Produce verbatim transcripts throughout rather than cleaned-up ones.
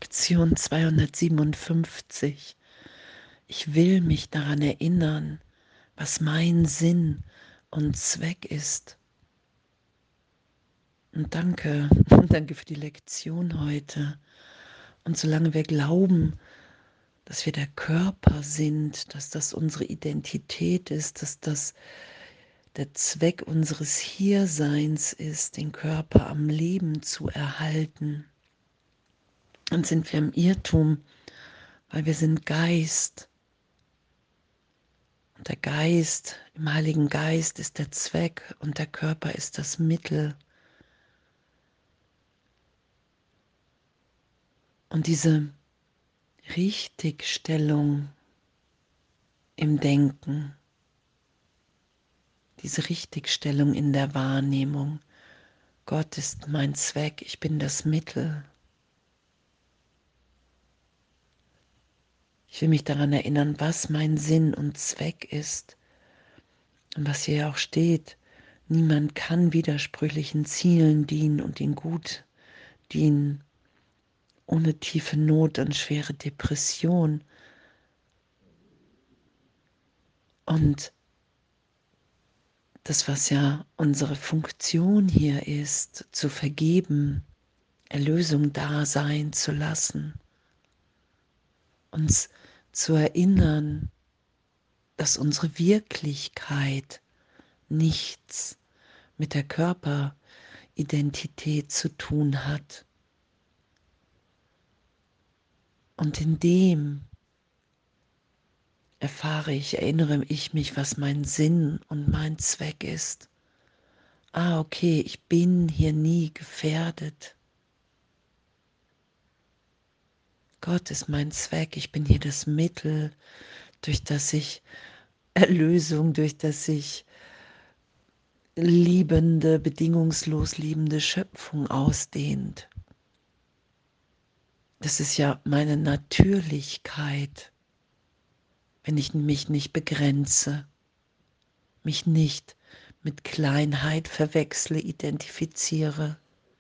Lektion zweihundertsiebenundfünfzig. Ich will mich daran erinnern, was mein Sinn und Zweck ist. Und danke, danke für die Lektion heute. Und solange wir glauben, dass wir der Körper sind, dass das unsere Identität ist, dass das der Zweck unseres Hierseins ist, den Körper am Leben zu erhalten, dann sind wir im Irrtum, weil wir sind Geist. Und der Geist, im Heiligen Geist ist der Zweck und der Körper ist das Mittel. Und diese Richtigstellung im Denken, diese Richtigstellung in der Wahrnehmung, Gott ist mein Zweck, ich bin das Mittel. Ich will mich daran erinnern, was mein Sinn und Zweck ist. Und was hier auch steht, niemand kann widersprüchlichen Zielen dienen und ihnen gut dienen, ohne tiefe Not und schwere Depression. Und das, was ja unsere Funktion hier ist, zu vergeben, Erlösung da sein zu lassen, uns zu erinnern, dass unsere Wirklichkeit nichts mit der Körperidentität zu tun hat. Und in dem erfahre ich, erinnere ich mich, was mein Sinn und mein Zweck ist. Ah, okay, ich bin hier nie gefährdet. Gott ist mein Zweck, ich bin hier das Mittel, durch das sich Erlösung, durch das sich liebende, bedingungslos liebende Schöpfung ausdehnt. Das ist ja meine Natürlichkeit, wenn ich mich nicht begrenze, mich nicht mit Kleinheit verwechsle, identifiziere,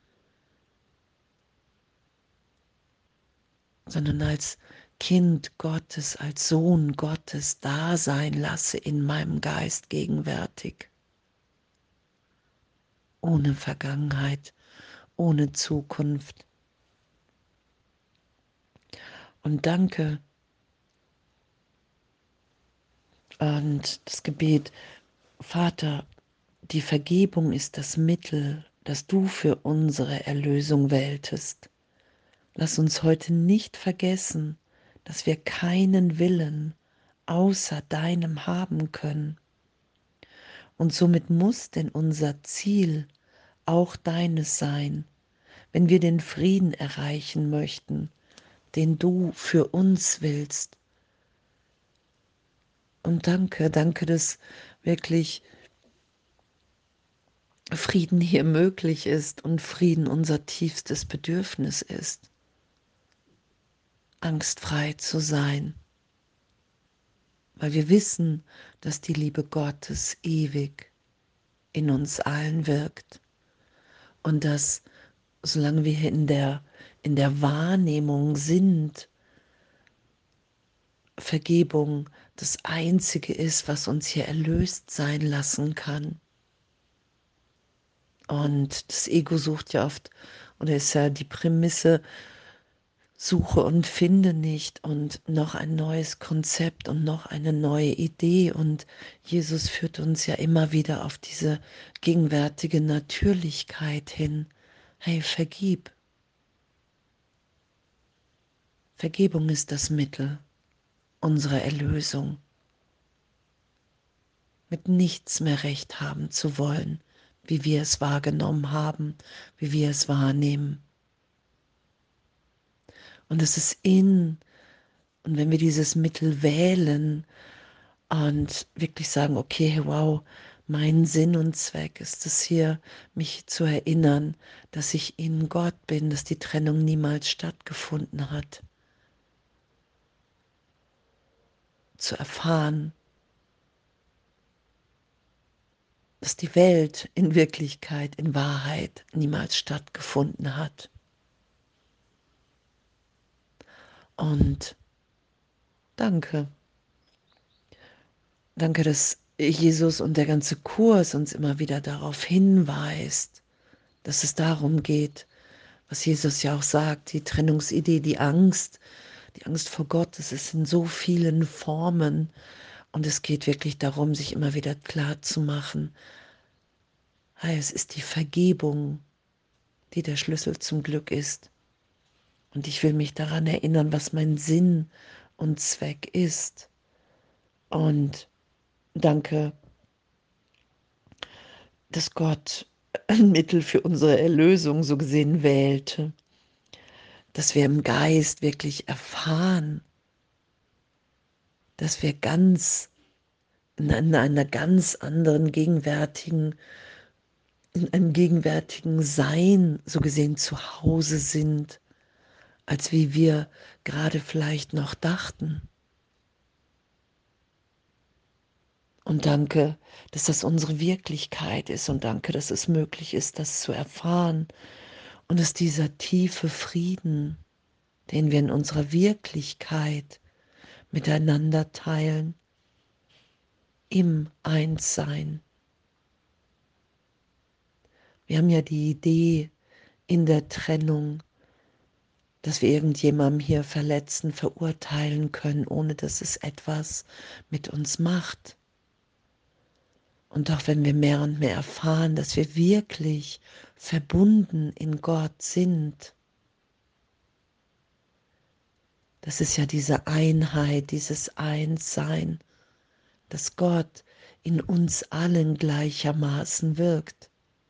sondern als Kind Gottes, als Sohn Gottes da sein lasse in meinem Geist gegenwärtig. Ohne Vergangenheit, ohne Zukunft. Und danke. Und das Gebet, Vater, die Vergebung ist das Mittel, das du für unsere Erlösung wähltest. Lass uns heute nicht vergessen, dass wir keinen Willen außer deinem haben können. Und somit muss denn unser Ziel auch deines sein, wenn wir den Frieden erreichen möchten, den du für uns willst. Und danke, danke, dass wirklich Frieden hier möglich ist und Frieden unser tiefstes Bedürfnis ist, angstfrei zu sein, weil wir wissen, dass die Liebe Gottes ewig in uns allen wirkt und dass, solange wir in der, in der Wahrnehmung sind, Vergebung das Einzige ist, was uns hier erlöst sein lassen kann. Und das Ego sucht ja oft, oder ist ja die Prämisse, suche und finde nicht und noch ein neues Konzept und noch eine neue Idee. Und Jesus führt uns ja immer wieder auf diese gegenwärtige Natürlichkeit hin. Hey, vergib. Vergebung ist das Mittel unserer Erlösung. Mit nichts mehr recht haben zu wollen, wie wir es wahrgenommen haben, wie wir es wahrnehmen. Und es ist in, und wenn wir dieses Mittel wählen und wirklich sagen, okay, wow, mein Sinn und Zweck ist es hier, mich zu erinnern, dass ich in Gott bin, dass die Trennung niemals stattgefunden hat. Zu erfahren, dass die Welt in Wirklichkeit, in Wahrheit niemals stattgefunden hat. Und danke. Danke, dass Jesus und der ganze Kurs uns immer wieder darauf hinweist, dass es darum geht, was Jesus ja auch sagt, die Trennungsidee, die Angst, die Angst vor Gott, das ist in so vielen Formen. Und es geht wirklich darum, sich immer wieder klar zu machen, hey, es ist die Vergebung, die der Schlüssel zum Glück ist. Und ich will mich daran erinnern, was mein Sinn und Zweck ist. Und danke, dass Gott ein Mittel für unsere Erlösung so gesehen wählte, dass wir im Geist wirklich erfahren, dass wir ganz in einer ganz anderen gegenwärtigen, in einem gegenwärtigen Sein so gesehen zu Hause sind, als wie wir gerade vielleicht noch dachten. Und danke, dass das unsere Wirklichkeit ist und danke, dass es möglich ist, das zu erfahren und dass dieser tiefe Frieden, den wir in unserer Wirklichkeit miteinander teilen, im Einssein. Wir haben ja die Idee in der Trennung, dass wir irgendjemandem hier verletzen, verurteilen können, ohne dass es etwas mit uns macht. Und auch wenn wir mehr und mehr erfahren, dass wir wirklich verbunden in Gott sind, das ist ja diese Einheit, dieses Einssein, dass Gott in uns allen gleichermaßen wirkt.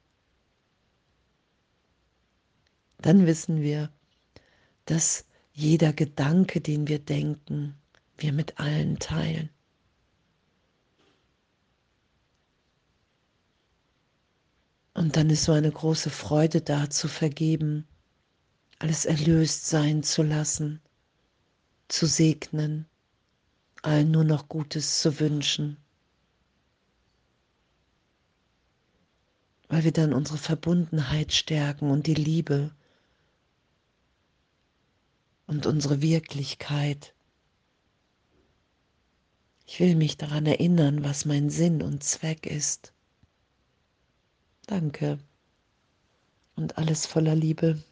Dann wissen wir, dass jeder Gedanke, den wir denken, wir mit allen teilen. Und dann ist so eine große Freude da, zu vergeben, alles erlöst sein zu lassen, zu segnen, allen nur noch Gutes zu wünschen, weil wir dann unsere Verbundenheit stärken und die Liebe und unsere Wirklichkeit. Ich will mich daran erinnern, was mein Sinn und Zweck ist. Danke und alles voller Liebe.